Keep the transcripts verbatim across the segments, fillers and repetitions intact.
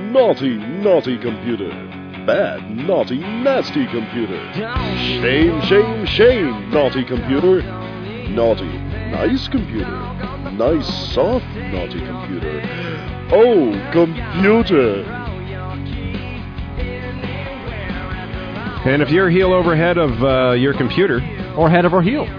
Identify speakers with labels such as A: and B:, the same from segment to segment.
A: naughty, naughty computer. Bad, naughty, nasty computer. Shame, shame, shame, naughty computer. Naughty, nice computer. Nice, soft, naughty computer. Oh, computer.
B: And if you're heel over head of uh, your computer,
C: or head over heel,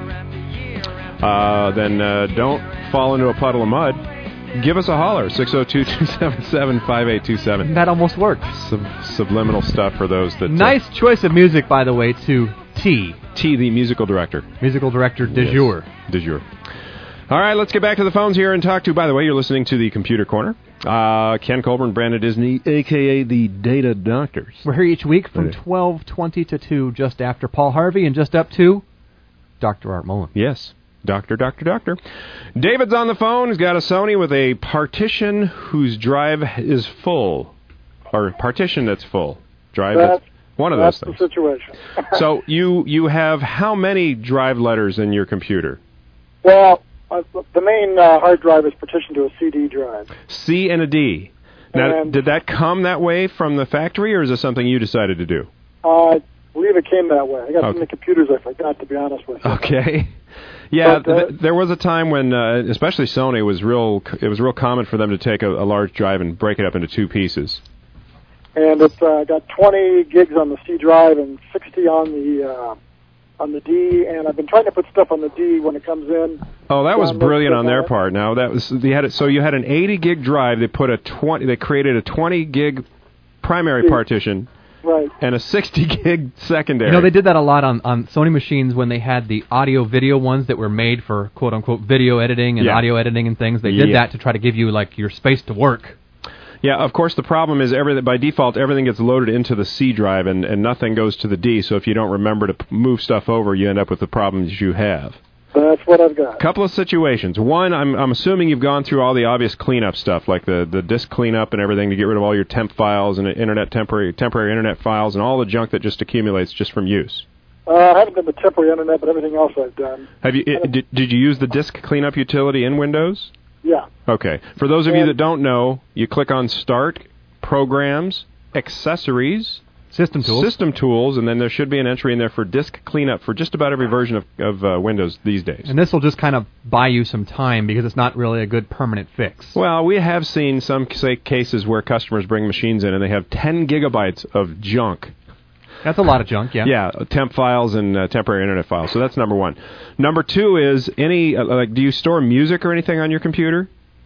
B: uh, then uh, don't fall into a puddle of mud. Give us a holler, six oh two, two seven seven, five eight two seven.
C: That almost worked.
B: Sub- subliminal stuff for those that...
C: Nice uh, choice of music, by the way, to T.
B: T, the musical director.
C: Musical director de yes. jour.
B: De jour. All right, let's get back to the phones here and talk to, by the way, you're listening to the Computer Corner. Uh, Ken Colburn, Brandon Disney, a k a the Data Doctors.
C: We're here each week from twelve twenty to two, just after Paul Harvey, and just up to Doctor Art Mullen.
B: Yes, Doctor, Doctor, Doctor. David's on the phone. He's got a Sony with a partition whose drive is full. Or partition that's full. Drive
D: that's,
B: that's one of
D: that's
B: those things.
D: That's the situation.
B: So you, you have how many drive letters in your computer?
D: Well... Uh, the main uh, hard drive is partitioned to a C D drive.
B: C and a D. Now, and did that come that way from the factory, or is this something you decided to do?
D: Uh, I believe it came that way. I got
B: okay.
D: so many computers I forgot, to be honest with you.
B: Okay. Yeah,
D: but, uh,
B: th- there was a time when, uh, especially Sony, was real. It was real common for them to take a, a large drive and break it up into two pieces.
D: And it's uh, got twenty gigs on the C drive and sixty on the... Uh, on the D, and I've been trying to put stuff on the D when it comes in.
B: Oh, that was brilliant on their part. Now that was they had it. So you had an eighty gig drive. They put a twenty. They created a twenty gig primary partition,
D: right,
B: and a sixty gig secondary.
C: You know, they did that a lot on, on Sony machines when they had the audio video ones that were made for quote unquote video editing and
B: yeah.
C: audio editing and things. They did
B: yeah.
C: that to try to give you like your space to work.
B: Yeah, of course, the problem is everything by default, everything gets loaded into the C drive, and, and nothing goes to the D, so if you don't remember to p- move stuff over, you end up with the problems you have.
D: That's what I've got.
B: Couple of situations. One, I'm I'm assuming you've gone through all the obvious cleanup stuff, like the, the disk cleanup and everything, to get rid of all your temp files and internet temporary temporary internet files and all the junk that just accumulates just from use.
D: Uh, I haven't done the temporary internet, but everything else I've done.
B: Have you? It, did, did you use the disk cleanup utility in Windows?
D: Yeah.
B: Okay. For those of you that don't know, you click on Start, Programs, Accessories,
C: System Tools,
B: System Tools, and then there should be an entry in there for disk cleanup for just about every version of, of uh, Windows these days.
C: And this will just kind of buy you some time because it's not really a good permanent fix.
B: Well, we have seen some say, cases where customers bring machines in and they have ten gigabytes of junk.
C: That's a lot of junk, yeah.
B: Yeah, temp files and uh, temporary internet files. So that's number one. Number two is any uh, like, do you store music or anything on your computer?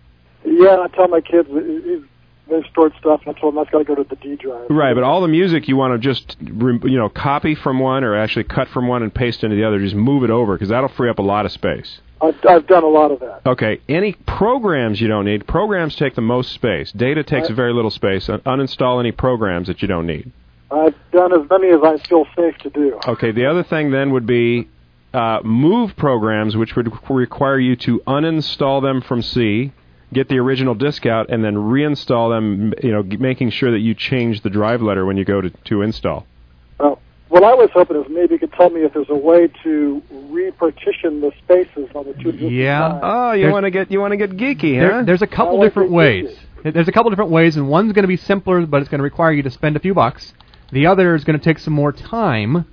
D: Yeah, I tell my kids they've stored stuff, and I told them that's got to go to the D drive.
B: Right, but all the music you want to just you know copy from one or actually cut from one and paste into the other. Just move it over because that'll free up a lot of space.
D: I've, I've done a lot of that.
B: Okay, any programs you don't need. Programs take the most space. Data takes
D: I,
B: very little space. Uninstall any programs that you don't need.
D: I've done as many as I feel safe to do.
B: Okay, the other thing then would be uh, move programs, which would require you to uninstall them from C, get the original disk out, and then reinstall them, you know, making sure that you change the drive letter when you go to, to install.
D: Well, what I was hoping is maybe you could tell me if there's a way to repartition the spaces on the two existing
C: Yeah.
D: drives.
B: Oh, you want to get you want to get geeky,
C: there,
B: huh?
C: There's a couple
D: I
C: different
D: like
C: ways. There's a couple different ways, and one's going to be simpler, but it's going to require you to spend a few bucks. The other is going to take some more time,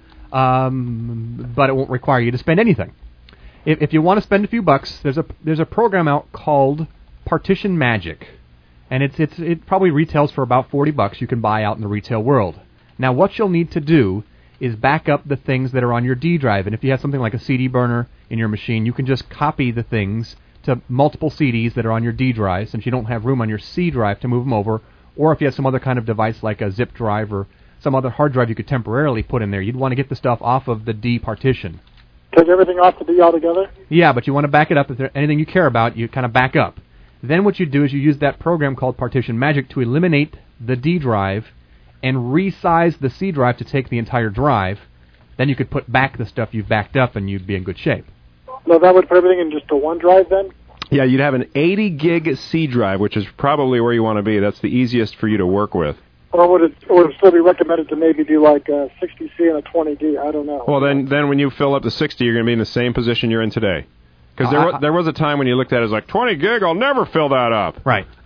C: um, but it won't require you to spend anything. If, if you want to spend a few bucks, there's a there's a program out called Partition Magic, and it's it's it probably retails for about forty bucks. You can buy out in the retail world. Now, what you'll need to do is back up the things that are on your D drive, and if you have something like a C D burner in your machine, you can just copy the things to multiple C Ds that are on your D drive, since you don't have room on your C drive to move them over. Or if you have some other kind of device like a zip drive or some other hard drive you could temporarily put in there, you'd want to get the stuff off of the D partition.
D: Take everything off the D altogether?
C: Yeah, but you want to back it up. If there's anything you care about, you kind of back up. Then what you do is you use that program called Partition Magic to eliminate the D drive and resize the C drive to take the entire drive. Then you could put back the stuff you've backed up and you'd be in good shape.
D: No, that would put everything in just a one drive then?
B: Yeah, you'd have an eighty gig C drive, which is probably where you want to be. That's the easiest for you to work with.
D: Or would it, or would it still be recommended to maybe do like a sixty C and a twenty D? I don't know.
B: Well, then then when you fill up to sixty, you're going to be in the same position you're in today. Because there,
C: Uh,
B: was, there was a time when you looked at it as like, twenty gig, I'll never fill that up.
C: Right.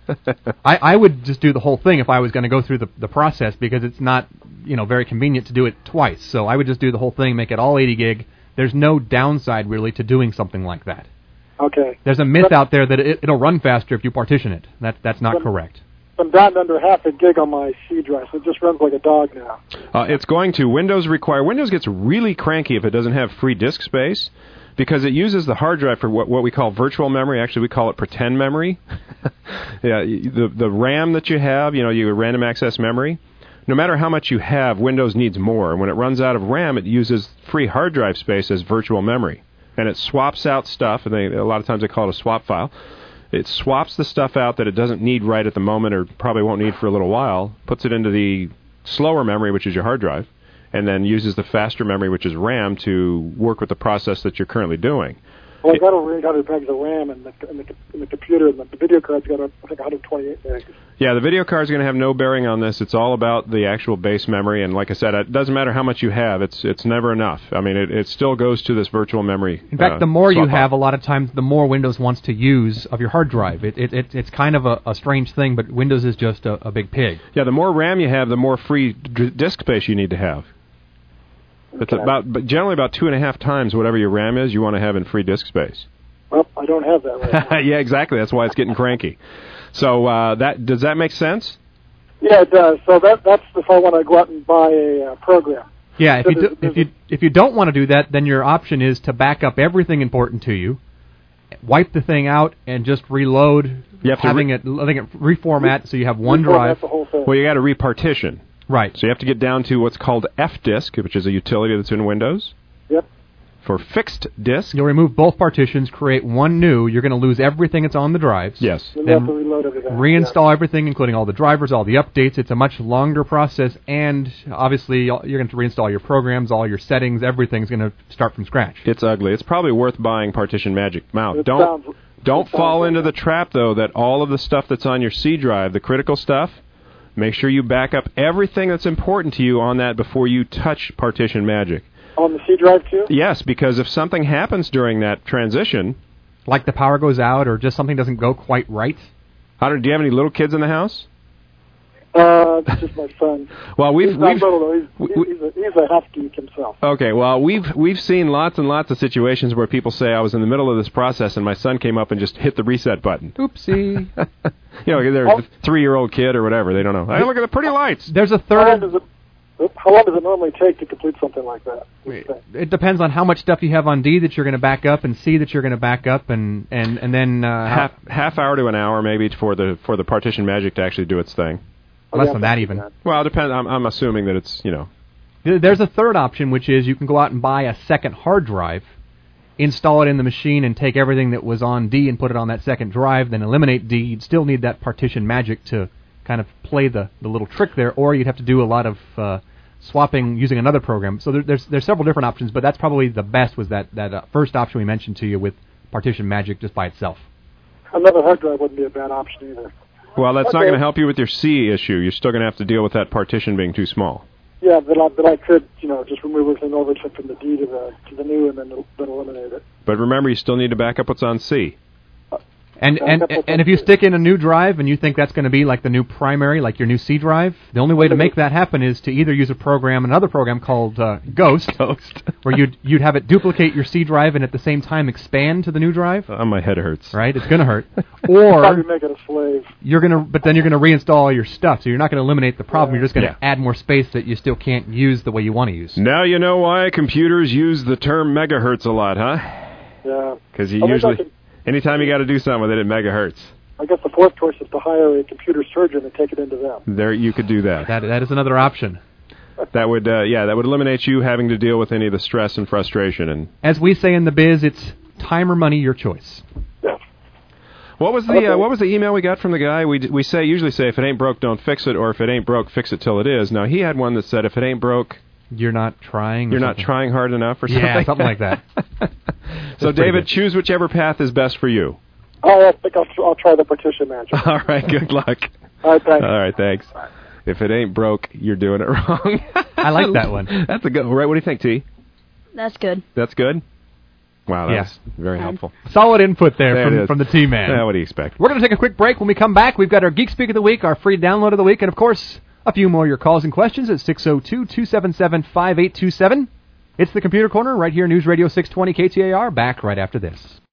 C: I, I would just do the whole thing if I was going to go through the, the process, because it's not, you know, very convenient to do it twice. So I would just do the whole thing, make it all eighty gig. There's no downside, really, to doing something like that.
D: Okay.
C: There's a myth out there that it, it'll run faster if you partition it. That, that's not
D: Some,
C: correct.
D: I'm down under half a gig on my C drive, so it just runs like a dog now.
B: Uh, it's going to. Windows require... Windows gets really cranky if it doesn't have free disk space, because it uses the hard drive for what, what we call virtual memory. Actually, we call it pretend memory. yeah, the the RAM that you have, you know, you random access memory, no matter how much you have, Windows needs more. And when it runs out of RAM, it uses free hard drive space as virtual memory. And it swaps out stuff, and they, a lot of times they call it a swap file. It swaps the stuff out that it doesn't need right at the moment, or probably won't need for a little while, puts it into the slower memory, which is your hard drive, and then uses the faster memory, which is RAM, to work with the process that you're currently doing.
D: Well, I've got over eight hundred megs of RAM in the, in the, in the computer, and the, the video card's got, a, I think, one hundred twenty-eight megs.
B: Yeah, the video card's going to have no bearing on this. It's all about the actual base memory, and like I said, it doesn't matter how much you have. It's it's never enough. I mean, it, it still goes to this virtual memory.
C: In fact,
B: uh,
C: the more you
B: swap
C: have,
B: out.
C: a lot of times, the more Windows wants to use of your hard drive. It, it, it It's kind of a, a strange thing, but Windows is just a, a big pig.
B: Yeah, the more RAM you have, the more free d- disk space you need to have. It's
D: Okay.
B: about, but generally about two and a half times whatever your RAM is, you want to have in free disk space.
D: Well, I don't have that right now.
B: Yeah, exactly. That's why it's getting cranky. So uh, that does that make sense?
D: Yeah, it does. So that that's if I want to go out and buy a uh, program.
C: Yeah, if
D: So
C: you
D: there's-
C: do,
D: there's
C: if you if you don't want to do that, then your option is to back up everything important to you, wipe the thing out, and just reload.
B: You have to
C: having
B: re-
C: it letting it reformat so you have one
D: Reformat
C: drive.
D: the whole thing.
B: Well, you got to repartition.
C: Right.
B: So you have to get down to what's called F disk, which is a utility that's in Windows.
D: Yep.
B: For fixed disk,
C: You'll remove both partitions, create one new. You're going to lose everything that's on the drives.
B: yes.
D: Then you
C: Then
D: have to reload everything.
C: Reinstall everything, including all the drivers, all the updates. It's a much longer process, and obviously you're going to reinstall your programs, all your settings. Everything's going to start from scratch.
B: It's ugly. It's probably worth buying Partition Magic Mount.
D: It
B: Don't
D: sounds-
B: don't
D: it
B: fall
D: sounds
B: into
D: like
B: the trap, though, that all of the stuff that's on your C drive, the critical stuff, make sure you back up everything that's important to you on that before you touch Partition Magic.
D: On the C drive too?
B: Yes, because if something happens during that transition,
C: Like the power goes out, or just something doesn't go quite right.
B: I don't, do you have any little kids in the house?
D: Uh, it's just my son.
B: Well, we've
D: He's not
B: we've
D: little, though. He's,
B: we-
D: he's, a, he's a half geek himself.
B: okay. Well, we've we've seen lots and lots of situations where people say I was in the middle of this process and my son came up and just hit the reset button.
C: Oopsie.
B: You know, they're
D: Oh.
B: a three-year-old kid or whatever. They don't know. Hey, look at the pretty lights.
C: There's a
D: How long
C: third.
D: does it? How long does it normally take to complete something like that?
C: It depends on how much stuff you have on D that you're going to back up, and C that you're going to back up, and and and then uh,
B: half half hour to an hour maybe for the for the Partition Magic to actually do its thing.
D: Oh,
C: less
D: yeah,
C: than that
D: I'm
C: even.
D: thinking
B: Well, it depends. I'm, I'm assuming that it's you know.
C: Th- There's a third option, which is you can go out and buy a second hard drive, install it in the machine, and take everything that was on D and put it on that second drive, then eliminate D. You'd still need that Partition Magic to kind of play the, the little trick there, or you'd have to do a lot of uh, swapping using another program. So there, there's there's several different options, but that's probably the best was that, that uh, first option we mentioned to you with Partition Magic just by itself.
D: Another hard drive wouldn't be a bad option either.
B: Well, that's not
D: Okay.
B: going to help you with your C issue. You're still going to have to deal with that partition being too small.
D: Yeah, but I, but I could, you know, just remove everything over to- from the D to the to the new, and then then eliminate it.
B: But remember, you still need to back up what's on C.
C: And
D: Yeah,
C: and
D: that's what
C: and if you
D: I'm
C: stick in a new drive and you think that's going to be like the new primary, like your new C drive, the only way to make that happen is to either use a program, another program called uh, Ghost,
B: Ghost.
C: where you'd you'd have it duplicate your C drive and at the same time expand to the new drive.
B: Oh, my head hurts.
C: Right, it's going to hurt.
D: Probably
C: Or
D: make it a slave.
C: you're going to, but then you're going to reinstall all your stuff, so you're not going to eliminate the problem.
D: Yeah.
C: You're just going to
B: Yeah.
C: add more space that you still can't use the way you want to use.
B: Now you know why computers use the term megahertz a lot, huh?
D: Yeah.
B: Because you
D: I think I
B: usually,
D: could-
B: anytime you got to do something with it, it megahertz.
D: I guess the fourth choice is to hire a computer surgeon and take it into them.
B: There, you could do that.
C: That that is another option.
B: That would, uh, yeah, that would eliminate you having to deal with any of the stress and frustration. And
C: As we say in the biz, it's time or money, your choice.
D: Yeah.
B: what was the
D: Okay.
B: uh, what was the email we got from the guy? We d- we say usually say if it ain't broke, don't fix it, or if it ain't broke, fix it till it is. Now he had one that said if it ain't broke,
C: You're not trying. or
B: you're not
C: something.
B: trying hard enough, or something.
C: Yeah, something like that.
B: So
C: pretty
B: David,
C: good.
B: choose whichever path is best for you.
D: Oh, I think I'll, I'll try the partition manager.
B: All right, good luck.
D: All right, thanks.
B: All right, thanks. If it ain't broke, you're doing it wrong.
C: I like that one.
B: That's a good. Right? What do you think, T?
E: That's good.
B: That's good. Wow, that's
C: Yeah.
B: very helpful.
C: Solid input there,
B: There it
C: from,
B: is.
C: from the T-Man.
B: Yeah, what do you expect?
C: We're going to take a quick break. When we come back, we've got our Geek Speak of the Week, our free download of the week, and, of course, a few more of your calls and questions at six oh two, two seven seven, five eight two seven. It's the Computer Corner right here, News Radio six twenty K T A R. Back right after this.